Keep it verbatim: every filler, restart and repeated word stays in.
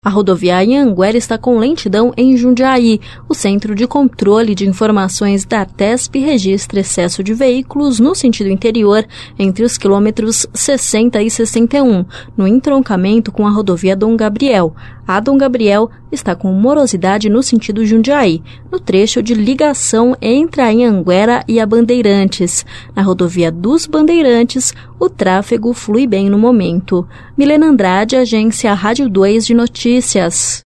A rodoviária Anhanguera está com lentidão em Jundiaí. O Centro de Controle de Informações da Artesp registra excesso de veículos no sentido interior entre os quilômetros sessenta e sessenta e um, no entroncamento com a rodovia Dom Gabriel. A Dom Gabriel está com morosidade no sentido Jundiaí, no trecho de ligação entre a Anhanguera e a Bandeirantes. Na rodovia dos Bandeirantes, o tráfego flui bem no momento. Milena Andrade, Agência Rádio dois de Notícias.